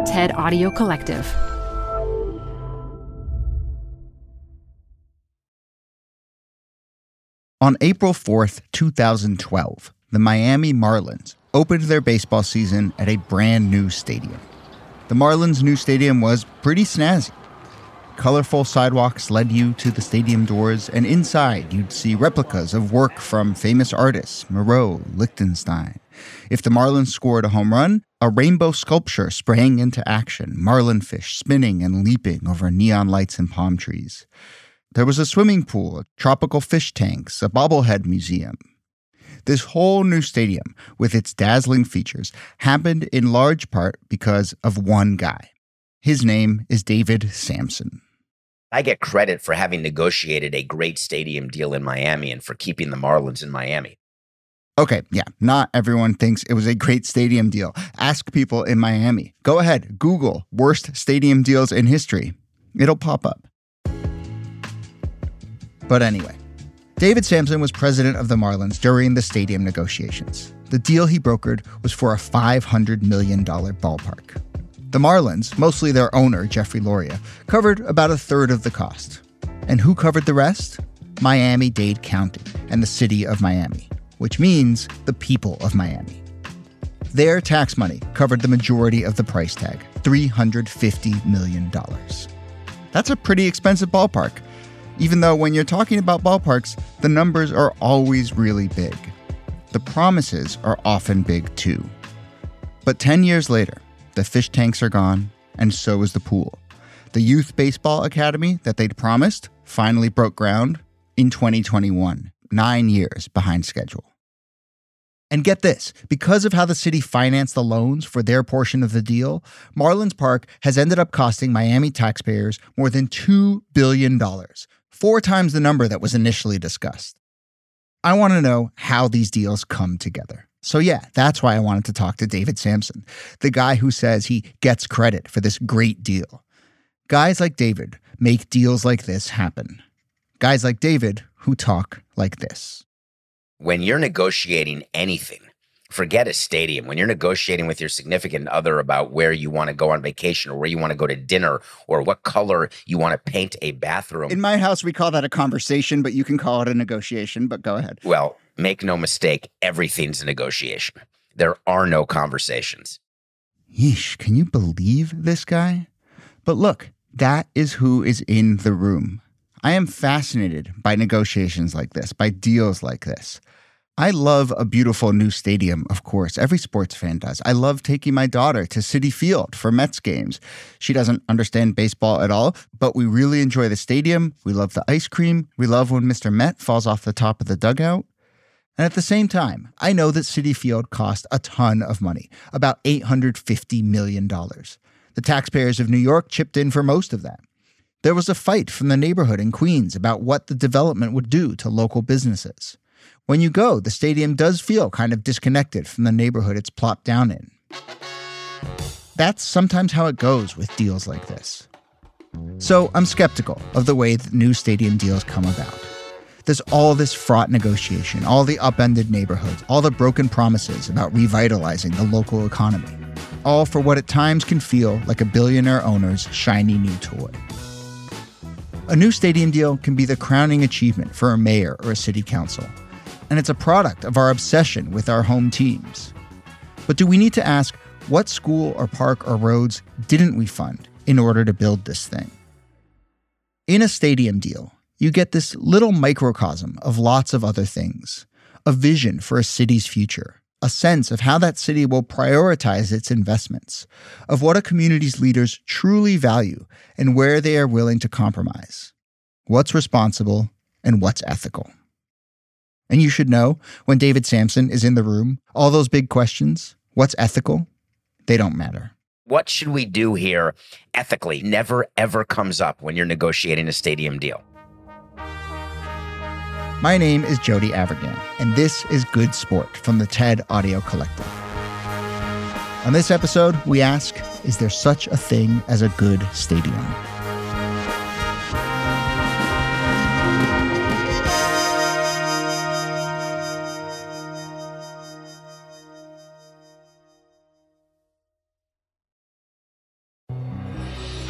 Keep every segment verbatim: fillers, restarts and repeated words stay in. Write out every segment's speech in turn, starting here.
TED Audio Collective. On April fourth, two thousand twelve, the Miami Marlins opened their baseball season at a brand new stadium. The Marlins' new stadium was pretty snazzy. Colorful sidewalks led you to the stadium doors, and inside you'd see replicas of work from famous artists, Moreau, Lichtenstein. If the Marlins scored a home run, a rainbow sculpture sprang into action, marlinfish spinning and leaping over neon lights and palm trees. There was a swimming pool, tropical fish tanks, a bobblehead museum. This whole new stadium, with its dazzling features, happened in large part because of one guy. His name is David Samson. I get credit for having negotiated a great stadium deal in Miami and for keeping the Marlins in Miami. Okay, yeah, not everyone thinks it was a great stadium deal. Ask people in Miami. Go ahead, Google worst stadium deals in history. It'll pop up. But anyway, David Samson was president of the Marlins during the stadium negotiations. The deal he brokered was for a five hundred million dollars ballpark. The Marlins, mostly their owner, Jeffrey Loria, covered about a third of the cost. And who covered the rest? Miami-Dade County and the city of Miami, which means the people of Miami. Their tax money covered the majority of the price tag, three hundred fifty million dollars. That's a pretty expensive ballpark, even though when you're talking about ballparks, the numbers are always really big. The promises are often big too. But ten years later, the fish tanks are gone, and so is the pool. The Youth Baseball Academy that they'd promised finally broke ground in twenty twenty-one, nine years behind schedule. And get this, because of how the city financed the loans for their portion of the deal, Marlins Park has ended up costing Miami taxpayers more than two billion dollars, four times the number that was initially discussed. I want to know how these deals come together. So yeah, that's why I wanted to talk to David Samson, the guy who says he gets credit for this great deal. Guys like David make deals like this happen. Guys like David who talk like this. When you're negotiating anything, forget a stadium. When you're negotiating with your significant other about where you want to go on vacation or where you want to go to dinner or what color you want to paint a bathroom. In my house, we call that a conversation, but you can call it a negotiation, but go ahead. Well, make no mistake, everything's a negotiation. There are no conversations. Yeesh, can you believe this guy? But look, that is who is in the room. I am fascinated by negotiations like this, by deals like this. I love a beautiful new stadium, of course. Every sports fan does. I love taking my daughter to Citi Field for Mets games. She doesn't understand baseball at all, but we really enjoy the stadium. We love the ice cream. We love when Mister Met falls off the top of the dugout. And at the same time, I know that Citi Field cost a ton of money, about eight hundred fifty million dollars. The taxpayers of New York chipped in for most of that. There was a fight from the neighborhood in Queens about what the development would do to local businesses. When you go, the stadium does feel kind of disconnected from the neighborhood it's plopped down in. That's sometimes how it goes with deals like this. So I'm skeptical of the way that new stadium deals come about. There's all this fraught negotiation, all the upended neighborhoods, all the broken promises about revitalizing the local economy, all for what at times can feel like a billionaire owner's shiny new toy. A new stadium deal can be the crowning achievement for a mayor or a city council, and it's a product of our obsession with our home teams. But do we need to ask, what school or park or roads didn't we fund in order to build this thing? In a stadium deal, you get this little microcosm of lots of other things, a vision for a city's future, a sense of how that city will prioritize its investments, of what a community's leaders truly value and where they are willing to compromise, what's responsible and what's ethical. And you should know, when David Samson is in the room, all those big questions, what's ethical, they don't matter. What should we do here ethically never, ever comes up when you're negotiating a stadium deal. My name is Jody Avirgan, and this is Good Sport from the TED Audio Collective. On this episode, we ask, is there such a thing as a good stadium?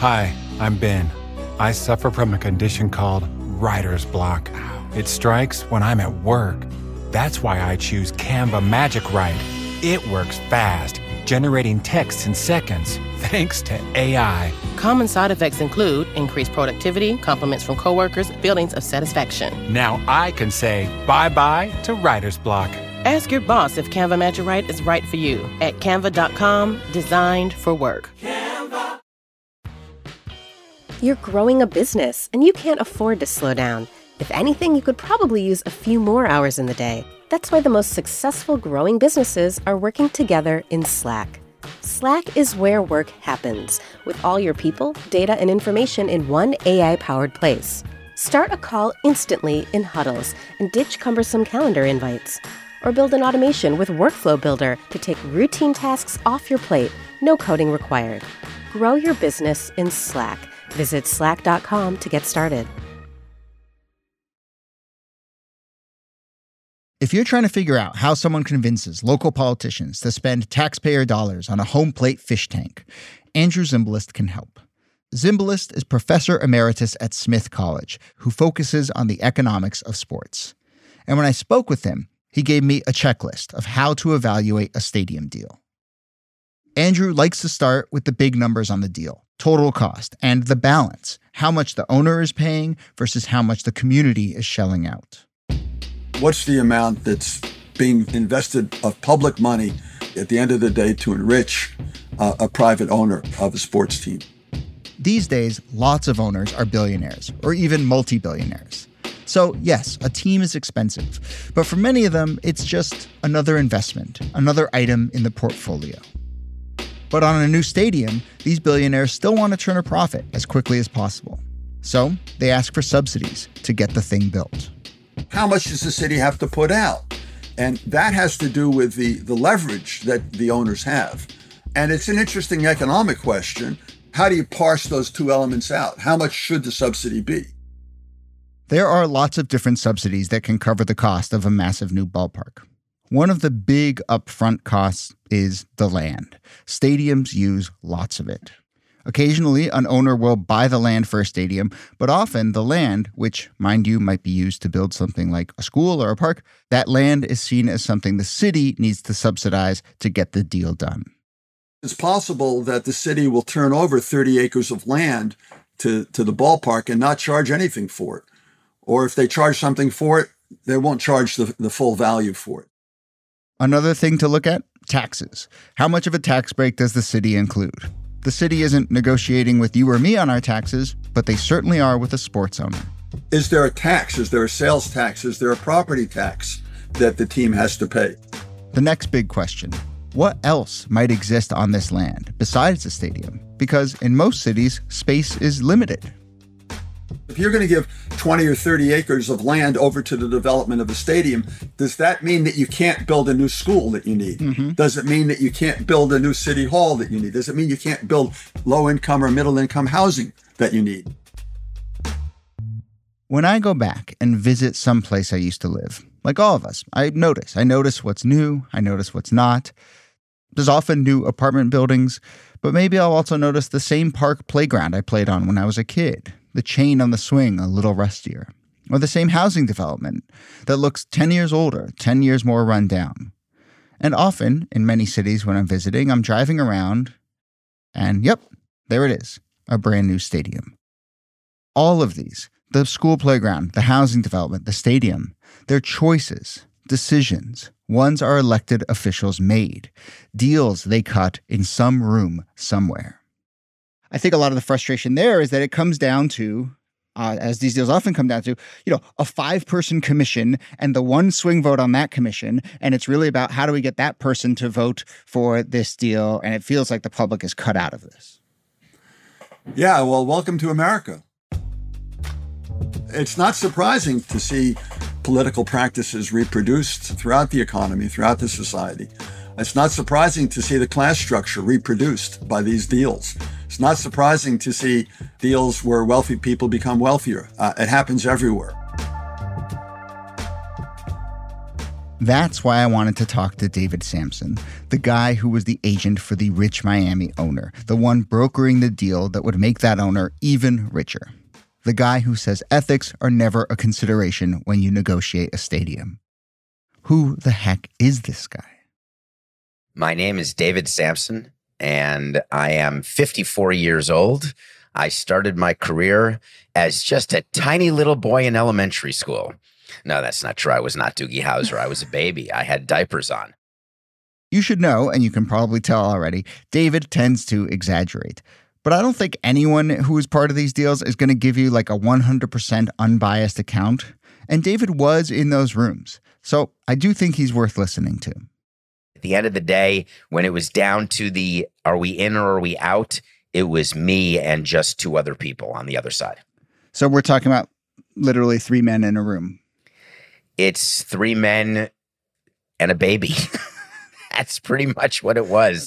Hi, I'm Ben. I suffer from a condition called writer's block. It strikes when I'm at work. That's why I choose Canva Magic Write. It works fast, generating text in seconds, thanks to A I. Common side effects include increased productivity, compliments from coworkers, feelings of satisfaction. Now I can say bye-bye to writer's block. Ask your boss if Canva Magic Write is right for you at canva dot com, designed for work. Canva. You're growing a business, and you can't afford to slow down. If anything, you could probably use a few more hours in the day. That's why the most successful growing businesses are working together in Slack. Slack is where work happens, with all your people, data, and information in one A I-powered place. Start a call instantly in huddles and ditch cumbersome calendar invites. Or build an automation with Workflow Builder to take routine tasks off your plate, no coding required. Grow your business in Slack. Visit slack dot com to get started. If you're trying to figure out how someone convinces local politicians to spend taxpayer dollars on a home plate fish tank, Andrew Zimbalist can help. Zimbalist is professor emeritus at Smith College, who focuses on the economics of sports. And when I spoke with him, he gave me a checklist of how to evaluate a stadium deal. Andrew likes to start with the big numbers on the deal, total cost, and the balance, how much the owner is paying versus how much the community is shelling out. What's the amount that's being invested of public money at the end of the day to enrich uh, a private owner of a sports team? These days, lots of owners are billionaires or even multi-billionaires. So yes, a team is expensive, but for many of them, it's just another investment, another item in the portfolio. But on a new stadium, these billionaires still want to turn a profit as quickly as possible. So they ask for subsidies to get the thing built. How much does the city have to put out? And that has to do with the, the leverage that the owners have. And it's an interesting economic question. How do you parse those two elements out? How much should the subsidy be? There are lots of different subsidies that can cover the cost of a massive new ballpark. One of the big upfront costs is the land. Stadiums use lots of it. Occasionally, an owner will buy the land for a stadium, but often the land, which, mind you, might be used to build something like a school or a park, that land is seen as something the city needs to subsidize to get the deal done. It's possible that the city will turn over thirty acres of land to, to the ballpark and not charge anything for it. Or if they charge something for it, they won't charge the, the full value for it. Another thing to look at, taxes. How much of a tax break does the city include? The city isn't negotiating with you or me on our taxes, but they certainly are with a sports owner. Is there a tax? Is there a sales tax? Is there a property tax that the team has to pay? The next big question, what else might exist on this land besides the stadium? Because in most cities, space is limited. If you're going to give twenty or thirty acres of land over to the development of a stadium, does that mean that you can't build a new school that you need? Mm-hmm. Does it mean that you can't build a new city hall that you need? Does it mean you can't build low-income or middle-income housing that you need? When I go back and visit some place I used to live, like all of us, I notice. I notice what's new. I notice what's not. There's often new apartment buildings, but maybe I'll also notice the same park playground I played on when I was a kid. The chain on the swing a little rustier, or the same housing development that looks ten years older, ten years more run down. And often, in many cities when I'm visiting, I'm driving around and yep, there it is, a brand new stadium. All of these, the school playground, the housing development, the stadium, they're choices, decisions, ones our elected officials made, deals they cut in some room somewhere. I think a lot of the frustration there is that it comes down to, uh, as these deals often come down to, you know, a five-person commission and the one swing vote on that commission. And it's really about how do we get that person to vote for this deal? And it feels like the public is cut out of this. Yeah, well, welcome to America. It's not surprising to see political practices reproduced throughout the economy, throughout the society. It's not surprising to see the class structure reproduced by these deals. It's not surprising to see deals where wealthy people become wealthier. Uh, it happens everywhere. That's why I wanted to talk to David Samson, the guy who was the agent for the rich Miami owner, the one brokering the deal that would make that owner even richer. The guy who says ethics are never a consideration when you negotiate a stadium. Who the heck is this guy? My name is David Samson, and I am fifty-four years old. I started my career as just a tiny little boy in elementary school. No, that's not true. I was not Doogie Howser. I was a baby. I had diapers on. You should know, and you can probably tell already, David tends to exaggerate. But I don't think anyone who is part of these deals is going to give you like a one hundred percent unbiased account. And David was in those rooms. So I do think he's worth listening to. At the end of the day, when it was down to the are we in or are we out, it was me and just two other people on the other side. So we're talking about literally three men in a room. It's three men and a baby. That's pretty much what it was.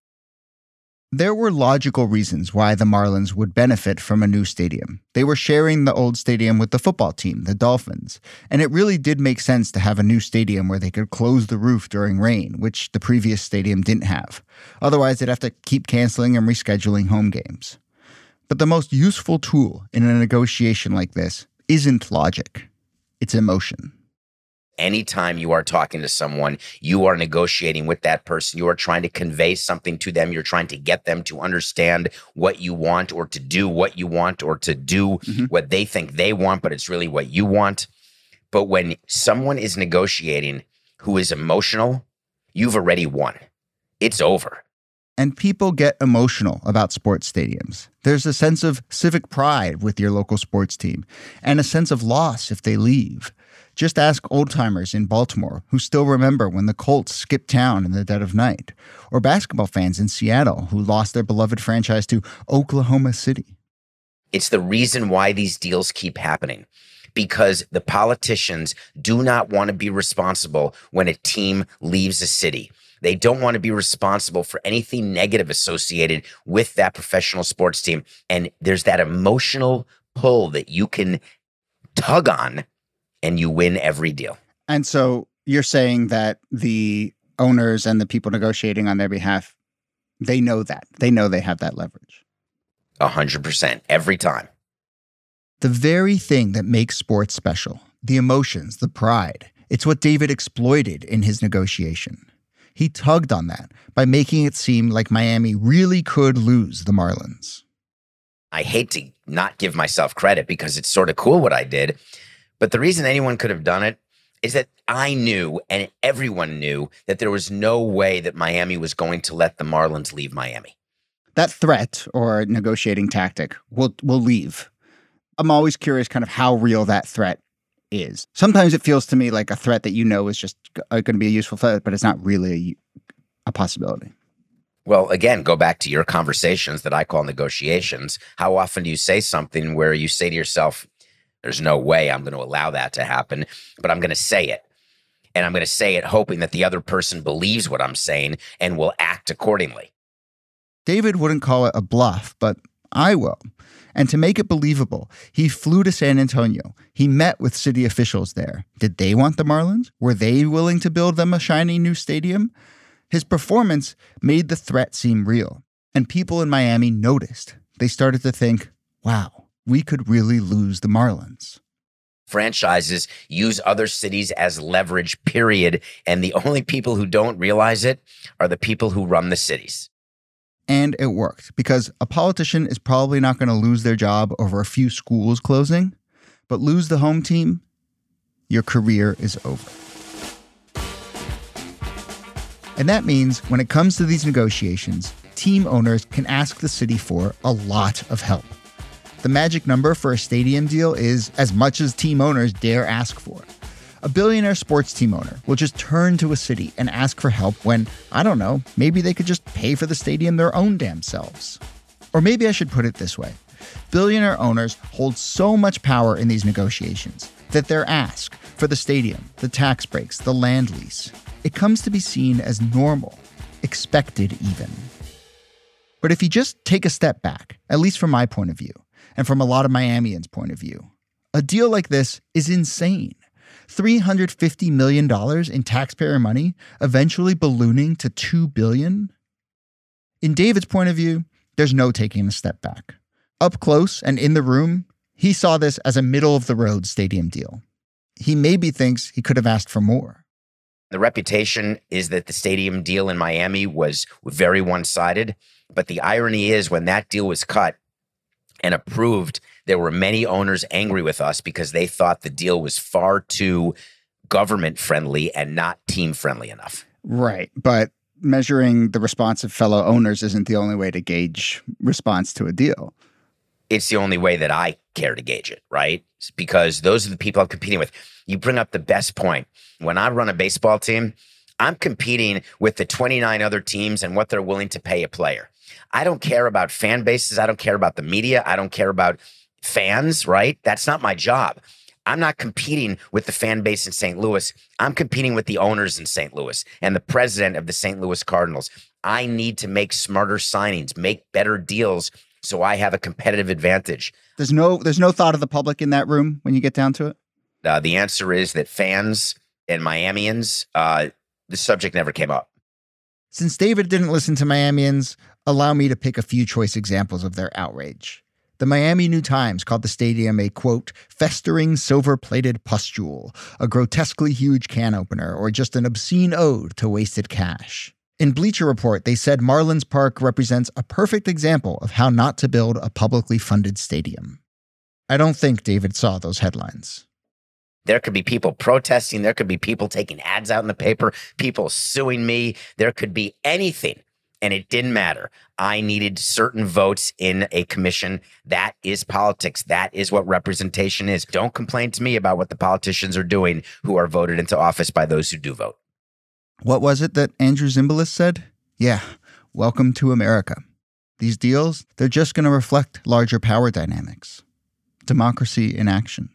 There were logical reasons why the Marlins would benefit from a new stadium. They were sharing the old stadium with the football team, the Dolphins, and it really did make sense to have a new stadium where they could close the roof during rain, which the previous stadium didn't have. Otherwise, they'd have to keep canceling and rescheduling home games. But the most useful tool in a negotiation like this isn't logic. It's emotion. Anytime you are talking to someone, you are negotiating with that person. You are trying to convey something to them. You're trying to get them to understand what you want or to do what you want or to do mm-hmm. what they think they want, but it's really what you want. But when someone is negotiating who is emotional, you've already won. It's over. And people get emotional about sports stadiums. There's a sense of civic pride with your local sports team and a sense of loss if they leave. Just ask old-timers in Baltimore who still remember when the Colts skipped town in the dead of night, or basketball fans in Seattle who lost their beloved franchise to Oklahoma City. It's the reason why these deals keep happening, because the politicians do not want to be responsible when a team leaves a city. They don't want to be responsible for anything negative associated with that professional sports team. And there's that emotional pull that you can tug on and you win every deal. And so you're saying that the owners and the people negotiating on their behalf, they know that. They know they have that leverage. A hundred percent every time. The very thing that makes sports special, the emotions, the pride, it's what David exploited in his negotiation. He tugged on that by making it seem like Miami really could lose the Marlins. I hate to not give myself credit because it's sort of cool what I did. But the reason anyone could have done it is that I knew and everyone knew that there was no way that Miami was going to let the Marlins leave Miami. That threat or negotiating tactic will will leave. I'm always curious kind of how real that threat is. Sometimes it feels to me like a threat that you know is just going to be a useful threat, but it's not really a possibility. Well, again, go back to your conversations that I call negotiations. How often do you say something where you say to yourself, there's no way I'm going to allow that to happen, but I'm going to say it. And I'm going to say it hoping that the other person believes what I'm saying and will act accordingly. David wouldn't call it a bluff, but I will. And to make it believable, he flew to San Antonio. He met with city officials there. Did they want the Marlins? Were they willing to build them a shiny new stadium? His performance made the threat seem real. And people in Miami noticed. They started to think, wow, we could really lose the Marlins. Franchises use other cities as leverage, period. And the only people who don't realize it are the people who run the cities. And it worked, because a politician is probably not going to lose their job over a few schools closing, but lose the home team, your career is over. And that means when it comes to these negotiations, team owners can ask the city for a lot of help. The magic number for a stadium deal is as much as team owners dare ask for. A billionaire sports team owner will just turn to a city and ask for help when, I don't know, maybe they could just pay for the stadium their own damn selves. Or maybe I should put it this way. Billionaire owners hold so much power in these negotiations that their ask for the stadium, the tax breaks, the land lease, it comes to be seen as normal, expected even. But if you just take a step back, at least from my point of view, and from a lot of Miamians' point of view, a deal like this is insane. three hundred fifty million dollars in taxpayer money, eventually ballooning to two billion dollars? In David's point of view, there's no taking a step back. Up close and in the room, he saw this as a middle-of-the-road stadium deal. He maybe thinks he could have asked for more. The reputation is that the stadium deal in Miami was very one-sided, but the irony is when that deal was cut and approved, there were many owners angry with us because they thought the deal was far too government-friendly and not team-friendly enough. Right, but measuring the response of fellow owners isn't the only way to gauge response to a deal. It's the only way that I care to gauge it, right? Because those are the people I'm competing with. You bring up the best point. When I run a baseball team, I'm competing with the twenty-nine other teams and what they're willing to pay a player. I don't care about fan bases. I don't care about the media. I don't care about fans, right? That's not my job. I'm not competing with the fan base in Saint Louis. I'm competing with the owners in Saint Louis and the president of the Saint Louis Cardinals. I need to make smarter signings, make better deals so I have a competitive advantage. There's no there's no thought of the public in that room when you get down to it? Uh, the answer is that fans and Miamians, uh, the subject never came up. Since David didn't listen to Miamians, allow me to pick a few choice examples of their outrage. The Miami New Times called the stadium a, quote, festering silver-plated pustule, a grotesquely huge can opener, or just an obscene ode to wasted cash. In Bleacher Report, they said Marlins Park represents a perfect example of how not to build a publicly funded stadium. I don't think David saw those headlines. There could be people protesting. There could be people taking ads out in the paper, people suing me. There could be anything. And it didn't matter. I needed certain votes in a commission. That is politics. That is what representation is. Don't complain to me about what the politicians are doing who are voted into office by those who do vote. What was it that Andrew Zimbalist said? Yeah, welcome to America. These deals, they're just going to reflect larger power dynamics. Democracy in action.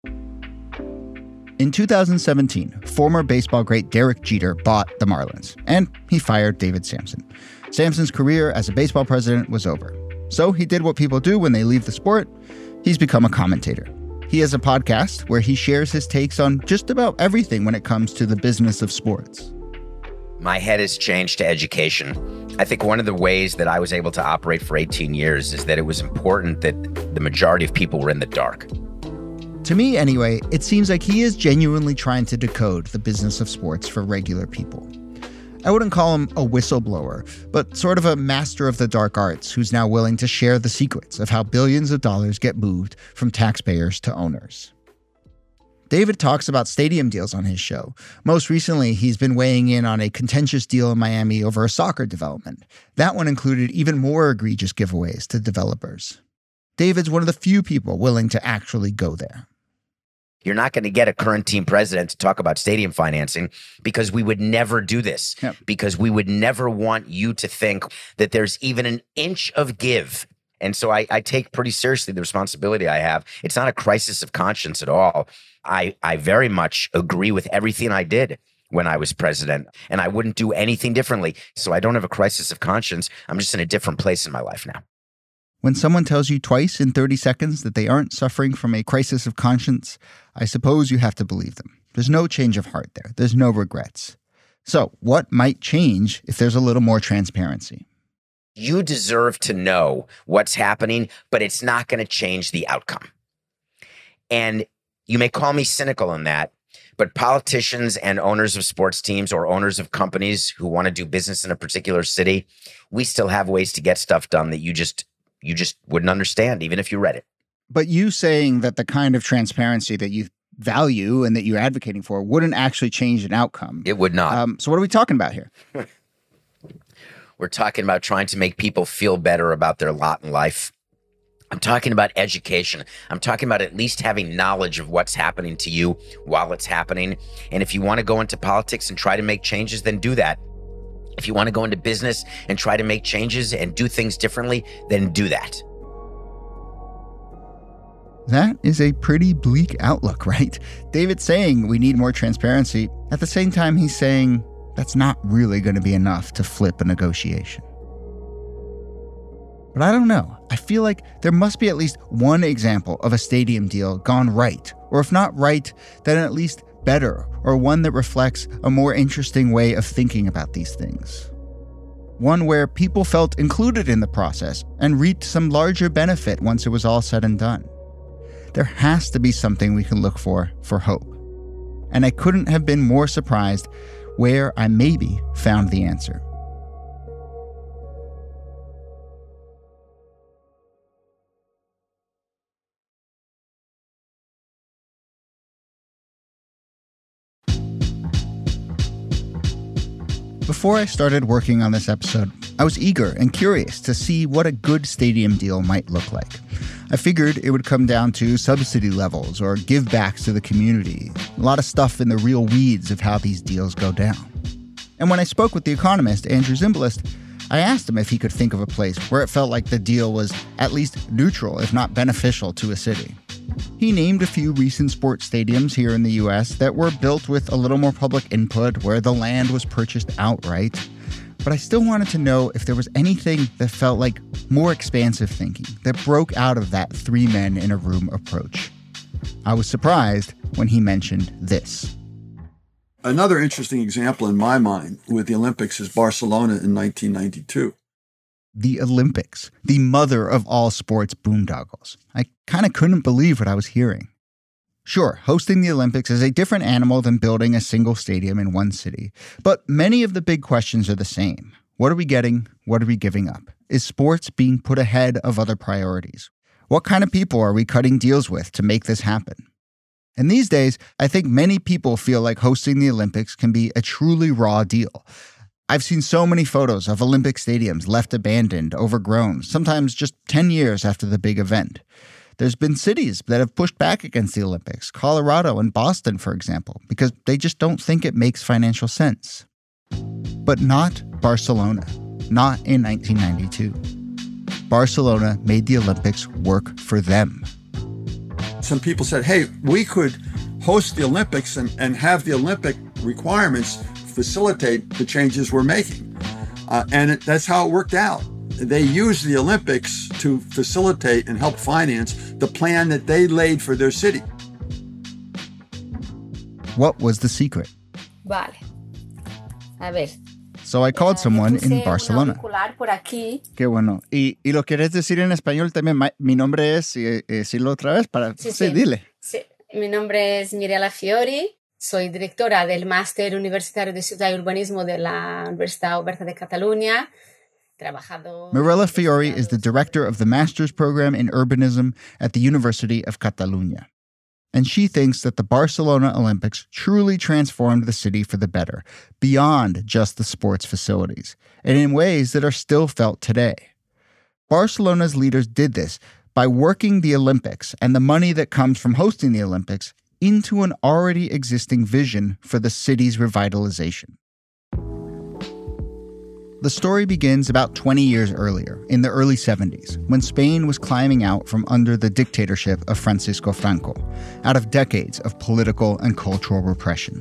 In two thousand seventeen, former baseball great Derek Jeter bought the Marlins, and he fired David Samson. Samson's career as a baseball president was over. So he did what people do when they leave the sport. He's become a commentator. He has a podcast where he shares his takes on just about everything when it comes to the business of sports. My head has changed to education. I think one of the ways that I was able to operate for eighteen years is that it was important that the majority of people were in the dark. To me, anyway, it seems like he is genuinely trying to decode the business of sports for regular people. I wouldn't call him a whistleblower, but sort of a master of the dark arts who's now willing to share the secrets of how billions of dollars get moved from taxpayers to owners. David talks about stadium deals on his show. Most recently, he's been weighing in on a contentious deal in Miami over a soccer development. That one included even more egregious giveaways to developers. David's one of the few people willing to actually go there. You're not going to get a current team president to talk about stadium financing because we would never do this. Yep. Because we would never want you to think that there's even an inch of give. And so I, I take pretty seriously the responsibility I have. It's not a crisis of conscience at all. I, I very much agree with everything I did when I was president, and I wouldn't do anything differently. So I don't have a crisis of conscience. I'm just in a different place in my life now. When someone tells you twice in thirty seconds that they aren't suffering from a crisis of conscience, I suppose you have to believe them. There's no change of heart there. There's no regrets. So what might change if there's a little more transparency? You deserve to know what's happening, but it's not going to change the outcome. And you may call me cynical in that, but politicians and owners of sports teams or owners of companies who want to do business in a particular city, we still have ways to get stuff done that you just you just wouldn't understand, even if you read it. But you saying that the kind of transparency that you value and that you're advocating for wouldn't actually change an outcome. It would not. Um, so what are we talking about here? We're talking about trying to make people feel better about their lot in life. I'm talking about education. I'm talking about at least having knowledge of what's happening to you while it's happening. And if you want to go into politics and try to make changes, then do that. If you want to go into business and try to make changes and do things differently, then do that. That is a pretty bleak outlook, right? David's saying we need more transparency. At the same time, he's saying that's not really going to be enough to flip a negotiation. But I don't know. I feel like there must be at least one example of a stadium deal gone right, or if not right, then at least better, or one that reflects a more interesting way of thinking about these things. One where people felt included in the process and reaped some larger benefit once it was all said and done. There has to be something we can look for for hope. And I couldn't have been more surprised where I maybe found the answer. Before I started working on this episode, I was eager and curious to see what a good stadium deal might look like. I figured it would come down to subsidy levels or give-backs to the community, a lot of stuff in the real weeds of how these deals go down. And when I spoke with the economist, Andrew Zimbalist, I asked him if he could think of a place where it felt like the deal was at least neutral, if not beneficial, to a city. He named a few recent sports stadiums here in the U S that were built with a little more public input, where the land was purchased outright. But I still wanted to know if there was anything that felt like more expansive thinking, that broke out of that three men in a room approach. I was surprised when he mentioned this. Another interesting example in my mind with the Olympics is Barcelona in nineteen ninety-two. The Olympics, the mother of all sports boondoggles. I kind of couldn't believe what I was hearing. Sure, hosting the Olympics is a different animal than building a single stadium in one city, but many of the big questions are the same. What are we getting? What are we giving up? Is sports being put ahead of other priorities? What kind of people are we cutting deals with to make this happen? And these days, I think many people feel like hosting the Olympics can be a truly raw deal. I've seen so many photos of Olympic stadiums left abandoned, overgrown, sometimes just ten years after the big event. There's been cities that have pushed back against the Olympics, Colorado and Boston, for example, because they just don't think it makes financial sense. But not Barcelona, not in nineteen ninety-two. Barcelona made the Olympics work for them. Some people said, hey, we could host the Olympics and, and have the Olympic requirements facilitate the changes we're making. Uh, and it, that's how it worked out. They used the Olympics to facilitate and help finance the plan that they laid for their city. What was the secret? Vale. A ver. So I called someone in Barcelona. Qué bueno. Y, y lo quieres decir en español también. Mi, mi nombre es, y decirlo otra vez para... Sí, sí, sí. Dile. Sí. Mi nombre es Mirella Fiori. Soy directora del Máster Universitario de Ciudad y Urbanismo de la Universidad Oberta de Cataluña. Mirella Fiori is the director of the master's program in urbanism at the University of Catalunya. And she thinks that the Barcelona Olympics truly transformed the city for the better, beyond just the sports facilities, and in ways that are still felt today. Barcelona's leaders did this by working the Olympics and the money that comes from hosting the Olympics into an already existing vision for the city's revitalization. The story begins about twenty years earlier, in the early seventies, when Spain was climbing out from under the dictatorship of Francisco Franco, out of decades of political and cultural repression.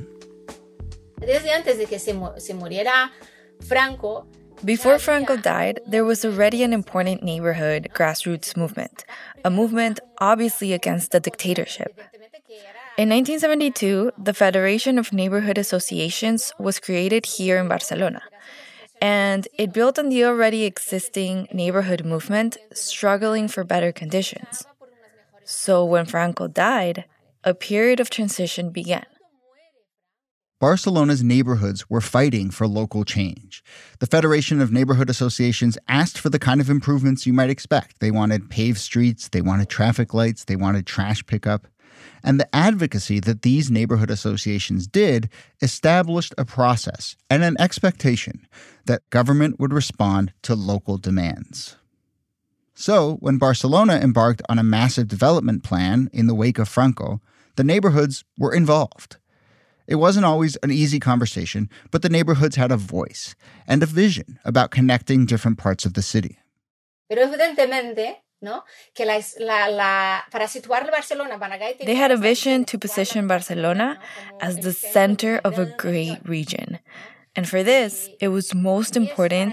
Before Franco died, there was already an important neighborhood grassroots movement, a movement obviously against the dictatorship. In nineteen seventy-two, the Federation of Neighborhood Associations was created here in Barcelona. And it built on the already existing neighborhood movement, struggling for better conditions. So when Franco died, a period of transition began. Barcelona's neighborhoods were fighting for local change. The Federation of Neighborhood Associations asked for the kind of improvements you might expect. They wanted paved streets, they wanted traffic lights, they wanted trash pickup. And the advocacy that these neighborhood associations did established a process and an expectation that government would respond to local demands. So, when Barcelona embarked on a massive development plan in the wake of Franco, the neighborhoods were involved. It wasn't always an easy conversation, but the neighborhoods had a voice and a vision about connecting different parts of the city. Pero evidentemente, ¿no? Que la, la, la, para situar Barcelona, they had a vision to position Barcelona as the center of a great region. And for this, it was most important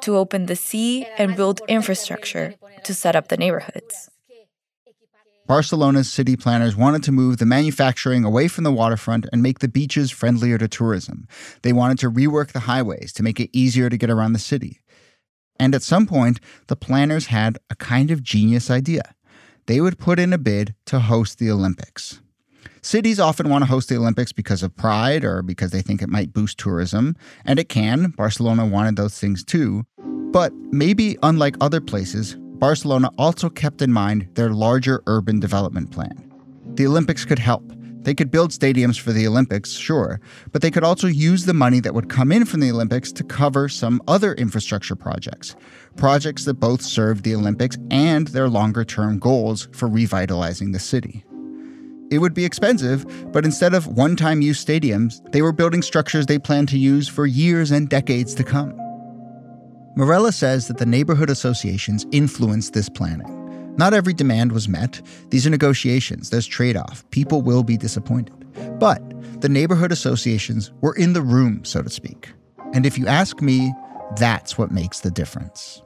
to open the sea and build infrastructure to set up the neighborhoods. Barcelona's city planners wanted to move the manufacturing away from the waterfront and make the beaches friendlier to tourism. They wanted to rework the highways to make it easier to get around the city. And at some point, the planners had a kind of genius idea. They would put in a bid to host the Olympics. Cities often want to host the Olympics because of pride or because they think it might boost tourism, and it can. Barcelona wanted those things too. But maybe unlike other places, Barcelona also kept in mind their larger urban development plan. The Olympics could help. They could build stadiums for the Olympics, sure, but they could also use the money that would come in from the Olympics to cover some other infrastructure projects, projects that both served the Olympics and their longer-term goals for revitalizing the city. It would be expensive, but instead of one-time use stadiums, they were building structures they planned to use for years and decades to come. Morella says that the neighborhood associations influenced this planning. Not every demand was met. These are negotiations. There's trade-off. People will be disappointed. But the neighborhood associations were in the room, so to speak. And if you ask me, that's what makes the difference.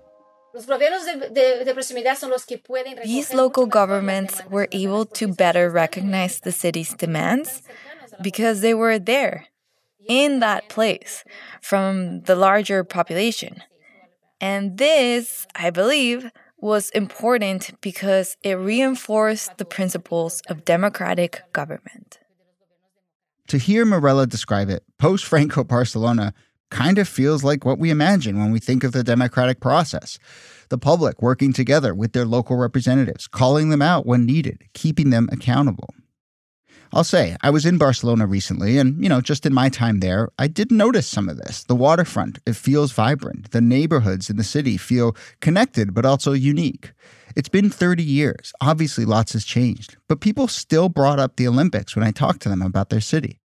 These local governments were able to better recognize the city's demands because they were there, in that place, from the larger population. And this, I believe, was important because it reinforced the principles of democratic government. To hear Morella describe it, post-Franco Barcelona kind of feels like what we imagine when we think of the democratic process. The public working together with their local representatives, calling them out when needed, keeping them accountable. I'll say, I was in Barcelona recently, and, you know, just in my time there, I did notice some of this. The waterfront, it feels vibrant. The neighborhoods in the city feel connected, but also unique. It's been thirty years. Obviously, lots has changed. But people still brought up the Olympics when I talked to them about their city.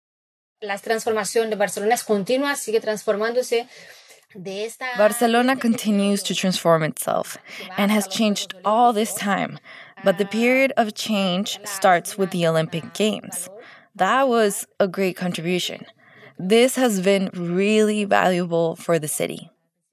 Barcelona continues to transform itself and has changed all this time. But the period of change starts with the Olympic Games. That was a great contribution. This has been really valuable for the city.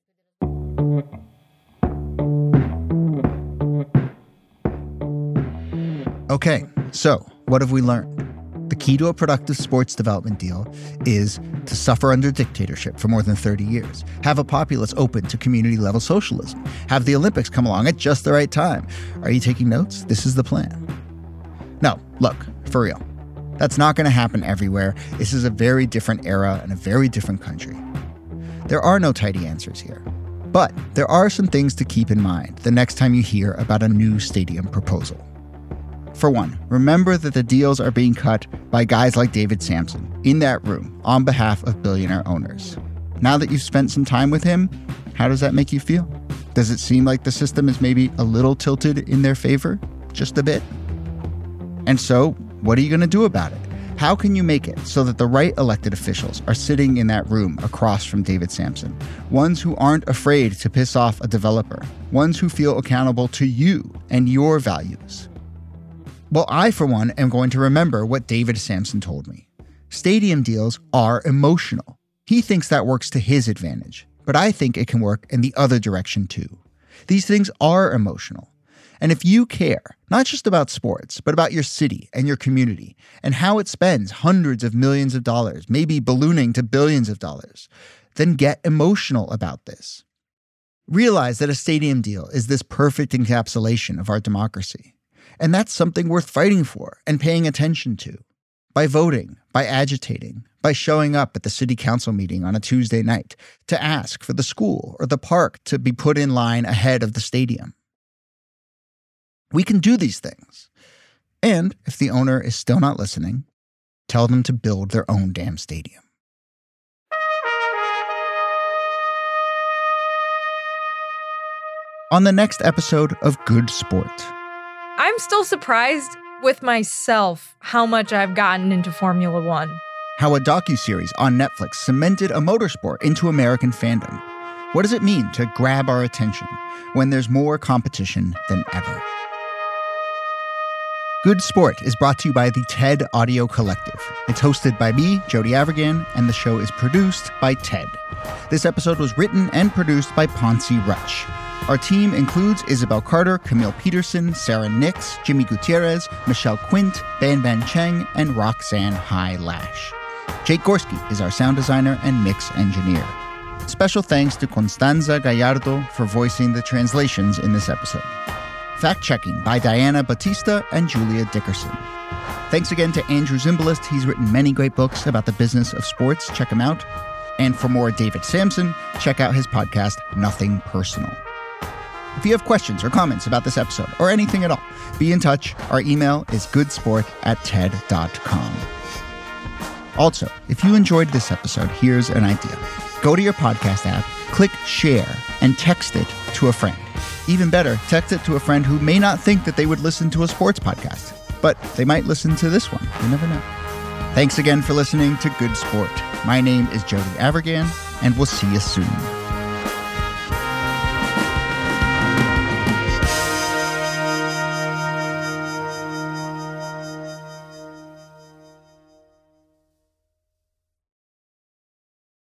Okay, so what have we learned? The key to a productive sports development deal is to suffer under dictatorship for more than thirty years, have a populace open to community-level socialism, have the Olympics come along at just the right time. Are you taking notes? This is the plan. No, look, for real. That's not going to happen everywhere. This is a very different era and a very different country. There are no tidy answers here. But there are some things to keep in mind the next time you hear about a new stadium proposal. For one, remember that the deals are being cut by guys like David Sampson in that room on behalf of billionaire owners. Now that you've spent some time with him, how does that make you feel? Does it seem like the system is maybe a little tilted in their favor? Just a bit? And so, what are you going to do about it? How can you make it so that the right elected officials are sitting in that room across from David Sampson? Ones who aren't afraid to piss off a developer. Ones who feel accountable to you and your values. Well, I, for one, am going to remember what David Sampson told me. Stadium deals are emotional. He thinks that works to his advantage, but I think it can work in the other direction too. These things are emotional. And if you care, not just about sports, but about your city and your community and how it spends hundreds of millions of dollars, maybe ballooning to billions of dollars, then get emotional about this. Realize that a stadium deal is this perfect encapsulation of our democracy. And that's something worth fighting for and paying attention to. By voting, by agitating, by showing up at the city council meeting on a Tuesday night to ask for the school or the park to be put in line ahead of the stadium. We can do these things. And if the owner is still not listening, tell them to build their own damn stadium. On the next episode of Good Sport. I'm still surprised with myself how much I've gotten into Formula One. How a docuseries on Netflix cemented a motorsport into American fandom. What does it mean to grab our attention when there's more competition than ever? Good Sport is brought to you by the TED Audio Collective. It's hosted by me, Jody Avirgan, and the show is produced by TED. This episode was written and produced by Ponzi Rutch. Our team includes Isabel Carter, Camille Peterson, Sarah Nix, Jimmy Gutierrez, Michelle Quint, Ban Ban Cheng, and Roxanne Hai Lash. Jake Gorski is our sound designer and mix engineer. Special thanks to Constanza Gallardo for voicing the translations in this episode. Fact-checking by Diana Batista and Julia Dickerson. Thanks again to Andrew Zimbalist. He's written many great books about the business of sports. Check him out. And for more David Samson, check out his podcast, Nothing Personal. If you have questions or comments about this episode or anything at all, be in touch. Our email is goodsport at ted dot com. Also, if you enjoyed this episode, here's an idea. Go to your podcast app, click share, and text it to a friend. Even better, text it to a friend who may not think that they would listen to a sports podcast, but they might listen to this one. You never know. Thanks again for listening to Good Sport. My name is Jody Avirgan, and we'll see you soon.